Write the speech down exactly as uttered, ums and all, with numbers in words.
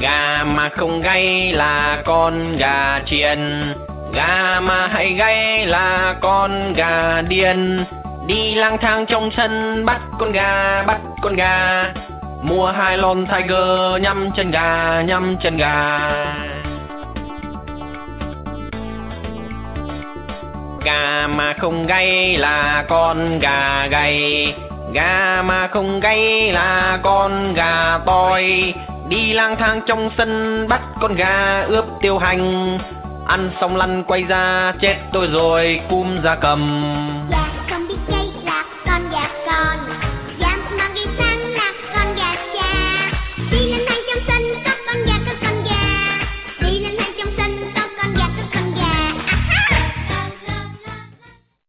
Gà mà không gáy là con gà chiên, gà mà hay gáy là con gà điên. Đi lang thang trong sân bắt con gà, bắt con gà, mua hai lon Tiger nhắm chân gà, nhắm chân gà. Gà mà không gáy là con gà gầy, gà mà không gáy là con gà toi. Đi lang thang trong sân bắt con gà ướp tiêu hành, ăn xong lăn quay ra chết tôi rồi cúm gia cầm.